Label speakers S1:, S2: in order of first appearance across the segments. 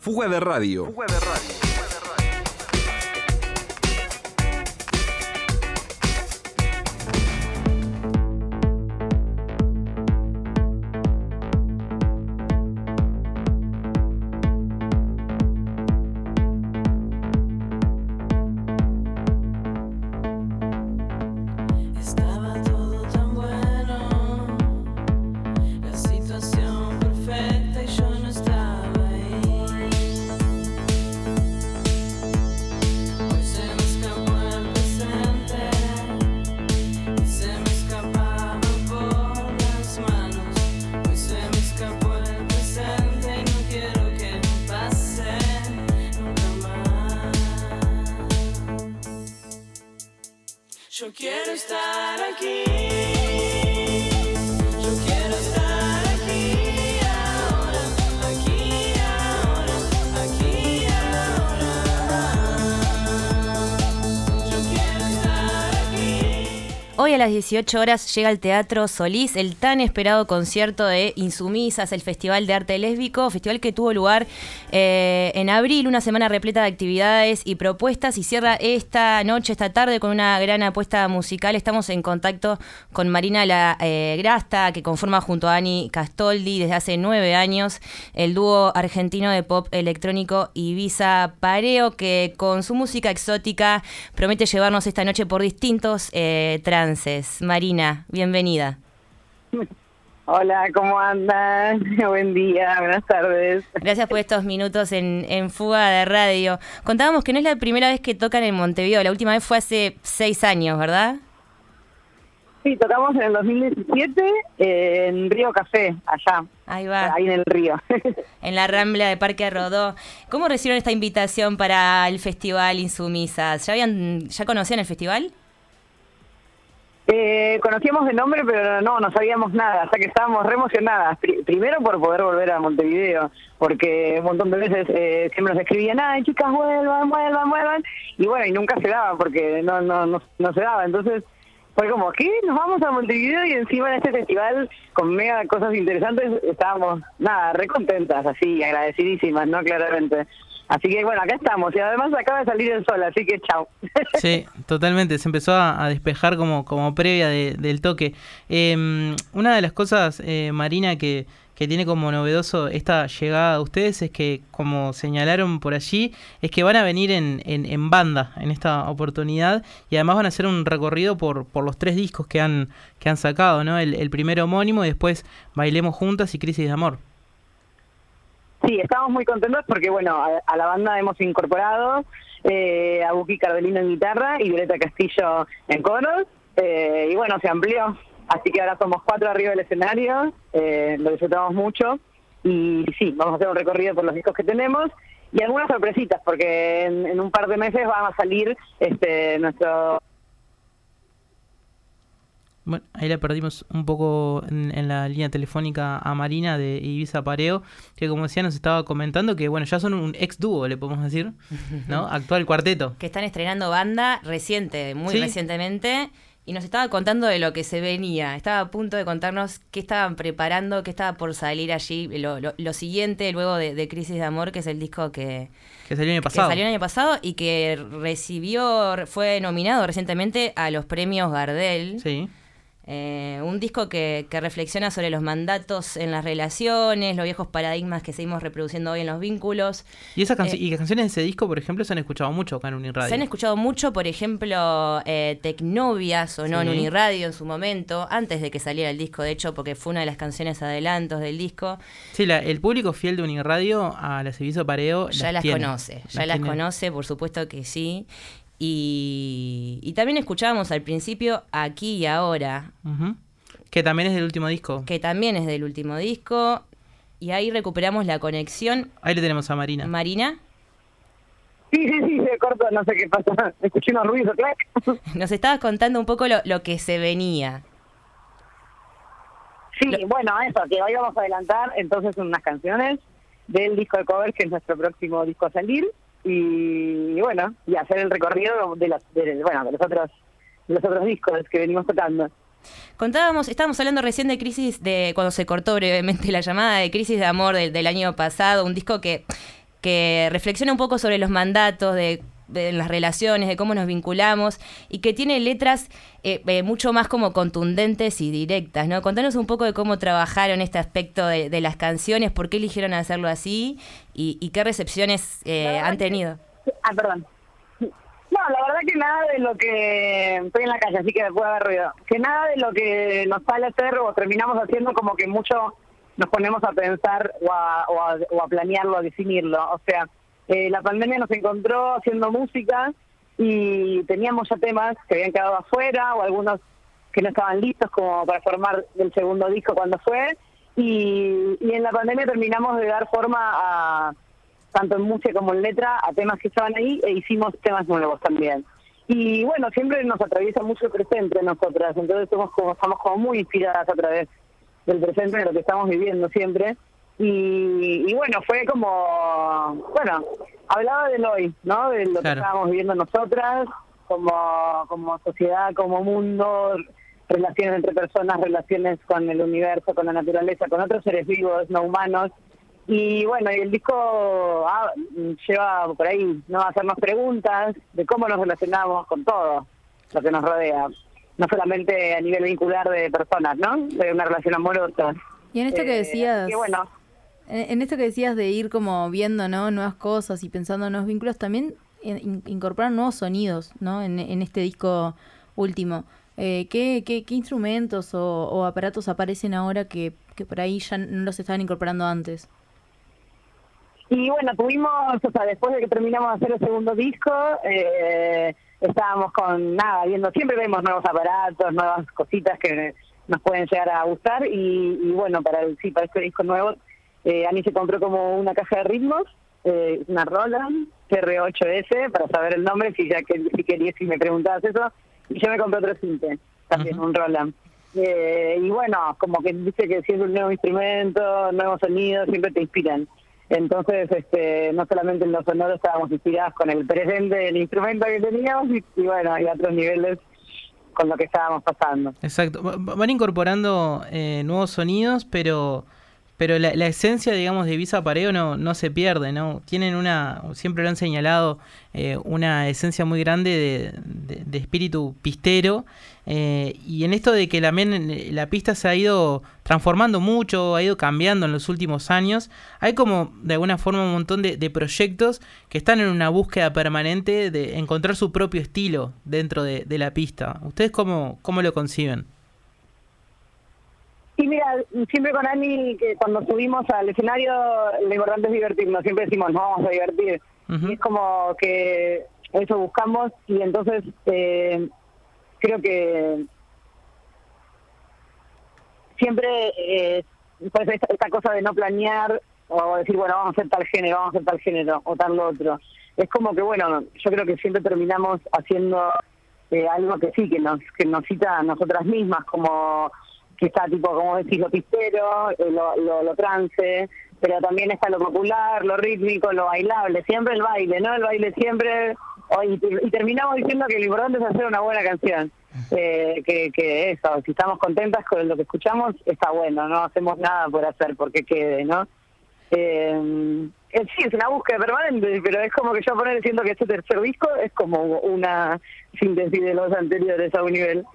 S1: Fuga de Radio.
S2: Yo quiero estar aquí. Yo quiero estar aquí ahora, aquí ahora, aquí ahora. Yo quiero estar aquí.
S3: Hoy a las 18 horas llega al Teatro Solís el tan esperado concierto de Insumisas, el Festival de Arte Lésbico, festival que tuvo lugar en abril, una semana repleta de actividades y propuestas, y cierra esta tarde, con una gran apuesta musical. Estamos en contacto con Marina Grasta, que conforma junto a Ani Castoldi desde hace 9 años el dúo argentino de pop electrónico Ibiza Pareo, que con su música exótica promete llevarnos esta noche por distintos trances. Marina, bienvenida.
S4: Hola, ¿cómo andan? Buen día, buenas tardes.
S3: Gracias por estos minutos en Fuga de Radio. Contábamos que no es la primera vez que tocan en Montevideo, la última vez fue hace 6 años, ¿verdad?
S4: Sí, tocamos en el 2017 en Río Café, allá.
S3: Ahí va.
S4: Ahí en el río.
S3: En la Rambla de Parque Rodó. ¿Cómo recibieron esta invitación para el Festival Insumisas? ¿Ya conocían el festival?
S4: Conocíamos de nombre, pero no sabíamos nada, o sea que estábamos re emocionadas. Primero por poder volver a Montevideo, porque un montón de veces siempre nos escribían, ay chicas, vuelvan, y bueno, y nunca se daba, porque no se daba. Entonces fue como, ¿qué? Nos vamos a Montevideo y encima en este festival con mega cosas interesantes, estábamos, re contentas, así, agradecidísimas, ¿no? Claramente. Así que bueno, acá estamos, y además acaba de salir el sol, así que chao.
S5: Sí, totalmente, se empezó a despejar como previa del toque. Una de las cosas, Marina, que tiene como novedoso esta llegada de ustedes es que, como señalaron por allí, es que van a venir en banda en esta oportunidad, y además van a hacer un recorrido por los 3 discos que han sacado, ¿no? El primero homónimo, y después Bailemos Juntas y Crisis de Amor.
S4: Sí, estamos muy contentos porque, bueno, a la banda hemos incorporado a Buki Carbelino en guitarra y Violeta Castillo en coros, y bueno, se amplió, así que ahora somos 4 arriba del escenario, lo disfrutamos mucho, y sí, vamos a hacer un recorrido por los discos que tenemos, y algunas sorpresitas, porque en un par de meses van a salir nuestro...
S5: Bueno, ahí la perdimos un poco en la línea telefónica a Marina de Ibiza Pareo, que como decía nos estaba comentando que bueno, ya son un ex dúo, le podemos decir, ¿no? Actual cuarteto.
S3: Que están estrenando banda muy recientemente, y nos estaba contando de lo que se venía. Estaba a punto de contarnos qué estaban preparando, qué estaba por salir allí, lo siguiente luego de Crisis de Amor, que es el disco que salió el año pasado y que fue nominado recientemente a los premios Gardel.
S5: Sí.
S3: Un disco que reflexiona sobre los mandatos en las relaciones, los viejos paradigmas que seguimos reproduciendo hoy en los vínculos.
S5: Y esas y las canciones de ese disco, por ejemplo, se han escuchado mucho acá en Uniradio.
S3: Se han escuchado mucho, por ejemplo, Tecnovia sonó en Uniradio en su momento, antes de que saliera el disco, de hecho, porque fue una de las canciones adelantos del disco.
S5: Sí, el público fiel de Uniradio a las Ibiza Pareo
S3: ya las conoce, por supuesto que sí. Y también escuchábamos al principio Aquí y Ahora.
S5: Uh-huh. Que también es del último disco. Y ahí recuperamos la conexión. Ahí le tenemos a Marina.
S3: ¿Marina?
S4: Sí, se cortó, no sé qué pasa. Escuché unos ruidos, clac.
S3: Nos estabas contando un poco lo que se venía.
S4: Sí, bueno, eso, que hoy vamos a adelantar entonces unas canciones del disco de covers, que es nuestro próximo disco a salir. Y bueno, y hacer el recorrido de los otros discos que venimos tocando.
S3: Estábamos hablando recién de Crisis, de cuando se cortó brevemente la llamada, de Crisis de Amor del año pasado, un disco que que reflexiona un poco sobre los mandatos de las relaciones, de cómo nos vinculamos, y que tiene letras mucho más como contundentes y directas, ¿no? Contanos un poco de cómo trabajaron este aspecto de las canciones, por qué eligieron hacerlo así y qué recepciones han tenido.
S4: Perdón. No, la verdad que nada de lo que... Estoy en la calle, así que puede haber ruido. Que nada de lo que nos sale hacer o terminamos haciendo como que mucho nos ponemos a pensar o a planearlo, a definirlo. O sea, la pandemia nos encontró haciendo música y teníamos ya temas que habían quedado afuera o algunos que no estaban listos como para formar el segundo disco cuando fue. Y en la pandemia terminamos de dar forma a... tanto en música como en letra, a temas que estaban ahí, e hicimos temas nuevos también. Y bueno, siempre nos atraviesa mucho el presente nosotras, entonces estamos como muy inspiradas a través del presente, de lo que estamos viviendo siempre. Y bueno, fue como, bueno, hablaba del hoy, ¿no? De lo que estábamos viviendo nosotras, como sociedad, como mundo, relaciones entre personas, relaciones con el universo, con la naturaleza, con otros seres vivos, no humanos. Y bueno, y el disco lleva por ahí, ¿no? A hacernos preguntas de cómo nos relacionamos con todo lo que nos rodea. No solamente a nivel vincular de personas, ¿no? De una relación amorosa.
S1: Y en esto que decías...
S4: bueno,
S1: en esto que decías de ir como viendo, ¿no? Nuevas cosas y pensando en nuevos vínculos, también incorporar nuevos sonidos, ¿no? En este disco último. ¿Qué instrumentos o aparatos aparecen ahora que por ahí ya no los estaban incorporando antes?
S4: Y bueno, tuvimos, o sea, después de que terminamos de hacer el segundo disco, estábamos viendo, siempre vemos nuevos aparatos, nuevas cositas que nos pueden llegar a gustar, y bueno, para este disco nuevo, Ani se compró como una caja de ritmos, una Roland TR8S, para saber el nombre, si querías, si me preguntabas eso, y yo me compré otro cinte, también un Roland. Y bueno, como que dice que siempre un nuevo instrumento, nuevos sonidos, siempre te inspiran. Entonces, no solamente en los sonoros estábamos inspirados con el presente del instrumento que teníamos y bueno, y a otros niveles con lo que estábamos pasando.
S5: Exacto. Van incorporando nuevos sonidos, pero la esencia, digamos, de Visa Pareo no se pierde, ¿no? Tienen siempre lo han señalado, una esencia muy grande de espíritu pistero, y en esto de que la pista se ha ido transformando mucho, ha ido cambiando en los últimos años, hay como de alguna forma un montón de proyectos que están en una búsqueda permanente de encontrar su propio estilo dentro de la pista. ¿Ustedes cómo lo conciben?
S4: Sí, mira, siempre con Ani, que cuando subimos al escenario, lo importante es divertirnos. Siempre decimos, nos vamos a divertir. Y es como que eso buscamos, y entonces creo que siempre pues esta cosa de no planear o decir, bueno, vamos a hacer tal género o tal otro. Es como que, bueno, yo creo que siempre terminamos haciendo algo que sí, que nos cita a nosotras mismas, como... que está tipo, como decís, lo pistero, lo trance, pero también está lo popular, lo rítmico, lo bailable, siempre el baile, ¿no? El baile siempre, y terminamos diciendo que lo importante es hacer una buena canción, que eso, si estamos contentas con lo que escuchamos, está bueno, no hacemos nada por hacer, porque quede, ¿no? Sí, es una búsqueda permanente, pero es como que yo siento que este tercer disco es como una síntesis de los anteriores a un nivel.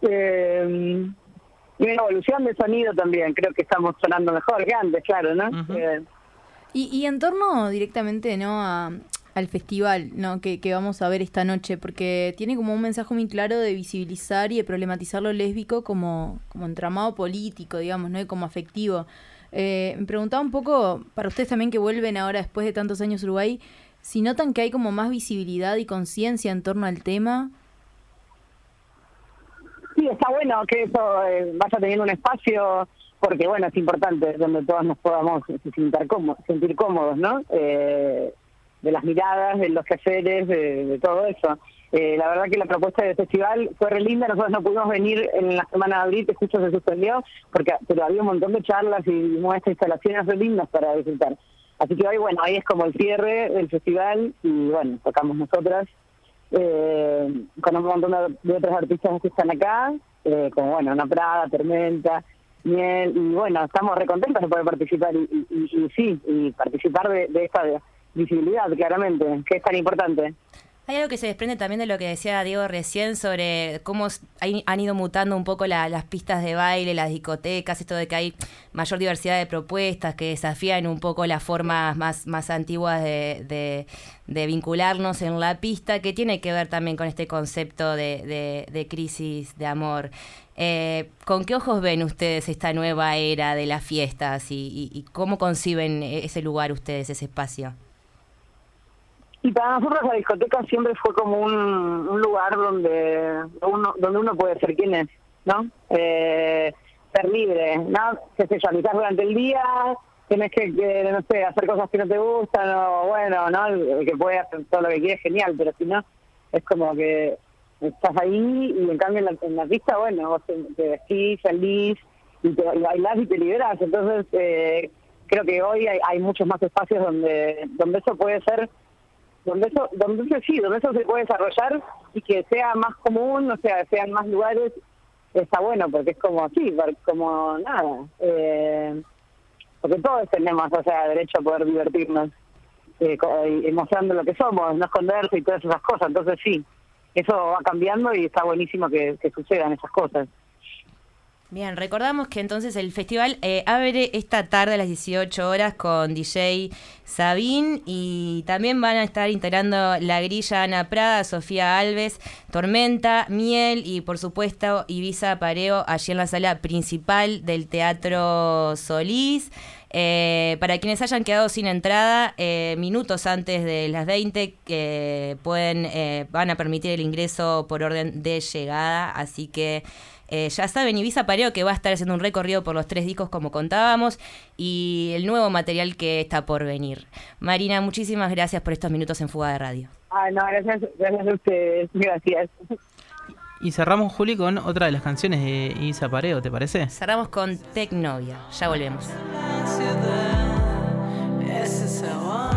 S4: Y una evolución de sonido también, creo que estamos sonando mejor que antes, claro, ¿no?
S1: Y en torno directamente, ¿no? al festival, ¿no? Que vamos a ver esta noche, porque tiene como un mensaje muy claro de visibilizar y de problematizar lo lésbico como entramado político, digamos, ¿no? Y como afectivo. Me preguntaba un poco, para ustedes también que vuelven ahora después de tantos años a Uruguay, si notan que hay como más visibilidad y conciencia en torno al tema.
S4: Sí, está bueno que eso vaya teniendo un espacio, porque bueno, es importante donde todas nos podamos sentir cómodos, ¿no? De las miradas, de los quehaceres, de todo eso. La verdad que la propuesta del festival fue re linda. Nosotros no pudimos venir en la semana de abril, que justo se suspendió, pero había un montón de charlas y muestras, instalaciones re lindas para disfrutar. Así que hoy, bueno, ahí es como el cierre del festival y bueno, tocamos nosotras. Con un montón de otros artistas que están acá, como bueno, Ana Prada, Tormenta, Miel, y bueno, estamos recontentos de poder participar y participar de visibilidad, claramente, que es tan importante.
S3: Hay algo que se desprende también de lo que decía Diego recién sobre cómo han ido mutando un poco las pistas de baile, las discotecas, esto de que hay mayor diversidad de propuestas que desafían un poco las formas más antiguas de vincularnos en la pista, que tiene que ver también con este concepto de crisis de amor. ¿Con qué ojos ven ustedes esta nueva era de las fiestas y cómo conciben ese lugar ustedes, ese espacio?
S4: Y para nosotros la discoteca siempre fue como un lugar donde uno puede ser quien es, ¿no? Ser libre, ¿no? Qué sé yo, quizás durante el día tenés que, no sé, hacer cosas que no te gustan, o bueno, ¿no? El que puede hacer todo lo que quiere es genial, pero si no, es como que estás ahí y en cambio en la pista, bueno, vos te vestís, salís y bailás y te liberás. Entonces, creo que hoy hay muchos más espacios donde eso puede ser, donde eso se puede desarrollar y que sea más común, o sea, sean más lugares, está bueno, porque es como así, como nada, porque todos tenemos, o sea, derecho a poder divertirnos, y mostrando lo que somos, no esconderse y todas esas cosas. Entonces sí, eso va cambiando y está buenísimo que sucedan esas cosas.
S3: Bien, recordamos que entonces el festival abre esta tarde a las 18 horas con DJ Sabín y también van a estar integrando la grilla Ana Prada, Sofía Alves, Tormenta, Miel y por supuesto Ibiza Pareo allí en la sala principal del Teatro Solís. Para quienes hayan quedado sin entrada, minutos antes de las 20 van a permitir el ingreso por orden de llegada, así que ya saben, Ibiza Pareo que va a estar haciendo un recorrido por los 3 discos como contábamos y el nuevo material que está por venir. Marina, muchísimas gracias por estos minutos en Fuga de Radio.
S4: No, gracias a ustedes, gracias.
S5: Y cerramos, Juli, con otra de las canciones de Ibiza Pareo, ¿te parece?
S3: Cerramos con Tecnovia, ya volvemos.
S2: La ciudad es esa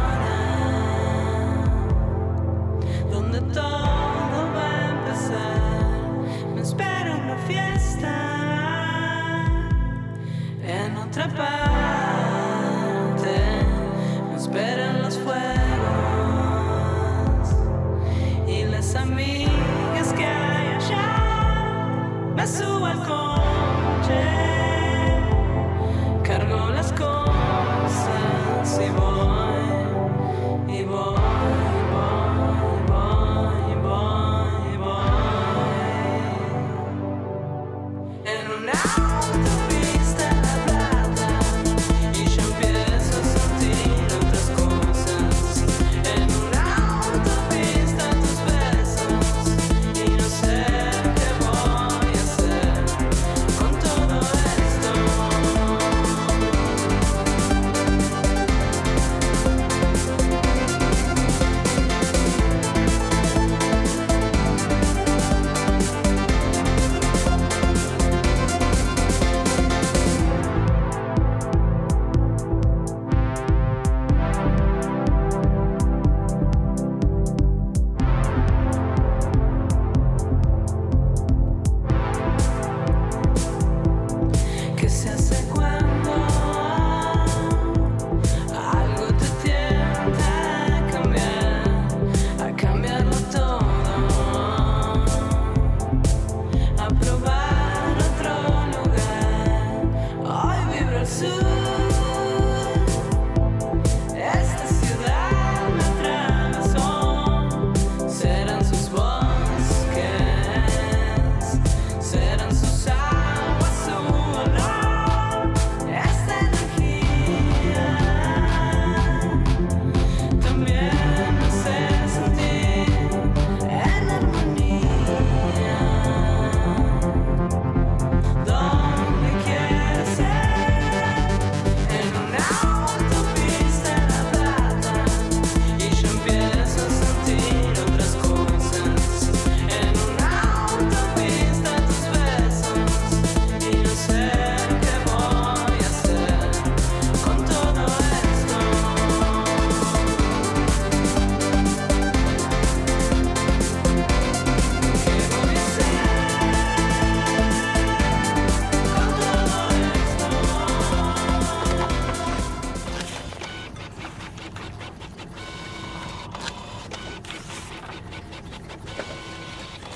S2: Habana donde todo va a empezar. Me espera una fiesta en otra parte. Me esperan los fuegos y las amigas que hay allá. Me subo al coche, cargo las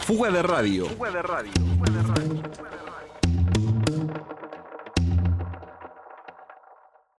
S6: Fuga de Radio. Fuga de Radio. Fuga de Radio.